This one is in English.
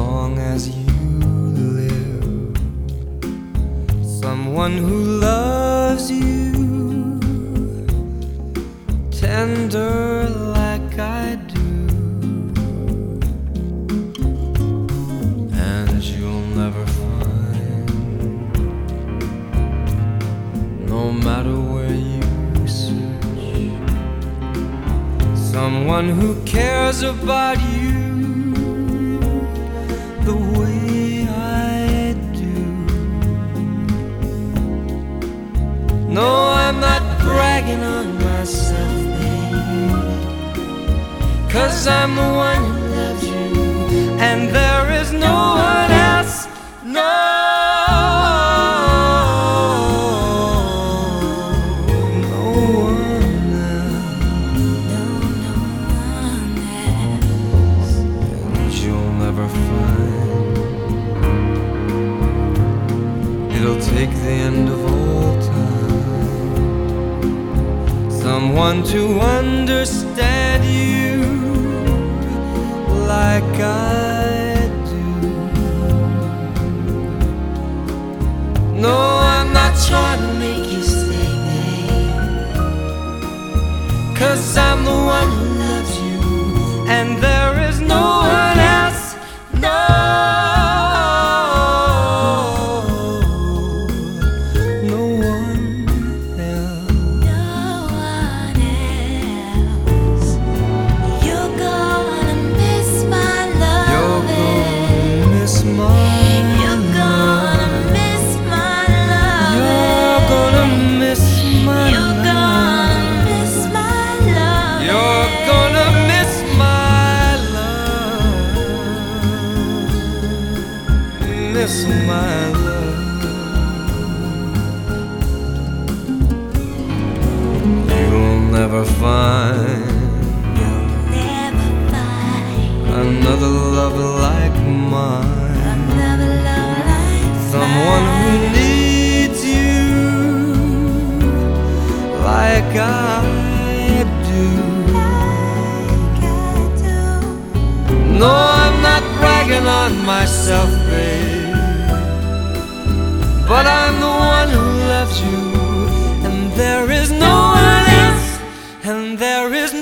long as you live, someone who loves you tender like I do, and you'll never find, no matter where you search, someone who cares about you the way I do. No, I'm not bragging on myself, babe, 'cause I'm the one who loves you, and there is no one else. No, no one else. No one else. And you'll never find, it'll take the end of all time, someone to understand you like I do. No, I'm not trying to make you stay, babe, 'cause I'm the one who loves you, and there is no one else. No, no one else. No one else. You're gonna miss my You're loving. gonna miss my You're gonna miss my loving. You're gonna miss my You're gonna miss my loving. You're gonna miss my love. Miss my love. You'll never find Never find another love like mine, another love like someone who mine. needs you like I do. Like I do. No, I'm not bragging on myself, babe, but I'm the one who loves you, and there is no one else, and there is